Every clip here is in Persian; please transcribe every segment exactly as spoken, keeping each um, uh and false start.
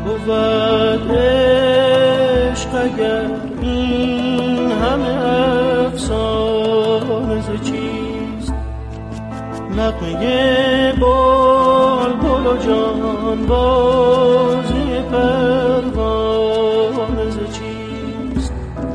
بود عشق اگر این همه افسانه ز چیست؟ نغمه بلبل و جان بازی پروانه ز چیست؟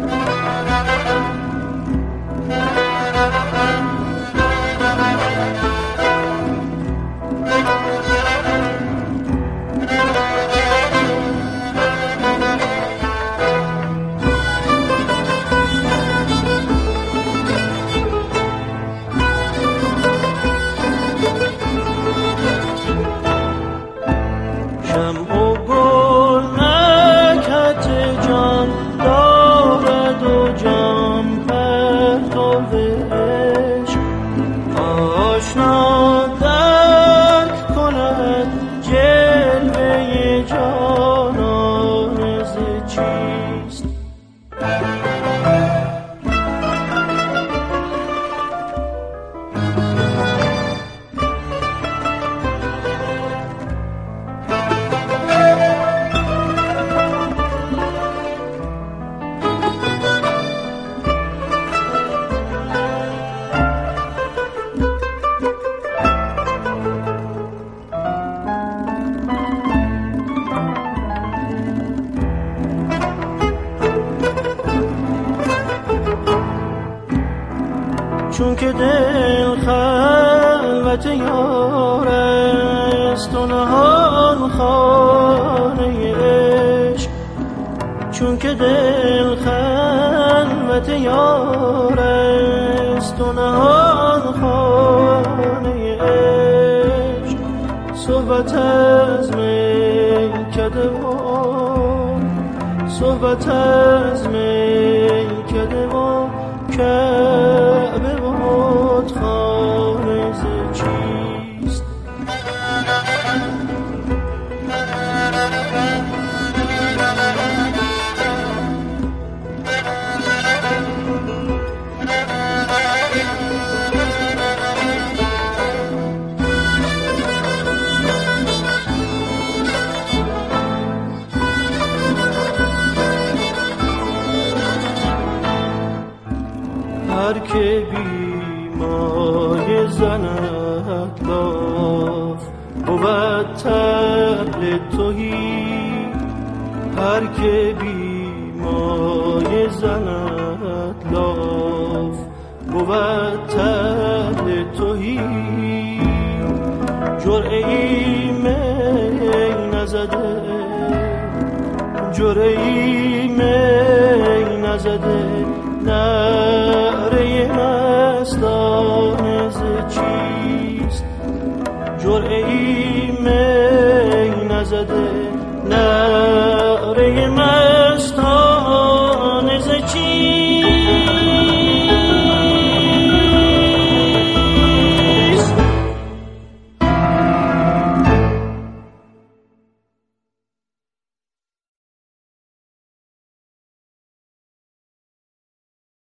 چون که دل خلوت یار است و نهان خانه عشق، چون که دل خلوت یار است و نهان خانه عشق، صحبت از میکده و صحبت از میکده و کعبه و بتخانه ز چیست؟ هر که بی مایه زند لاف بود طبل تهی، هر که بی مایه زند لاف بود طبل تهی، جرعه ای می نزده جرعه ای می نزده نعره مستانه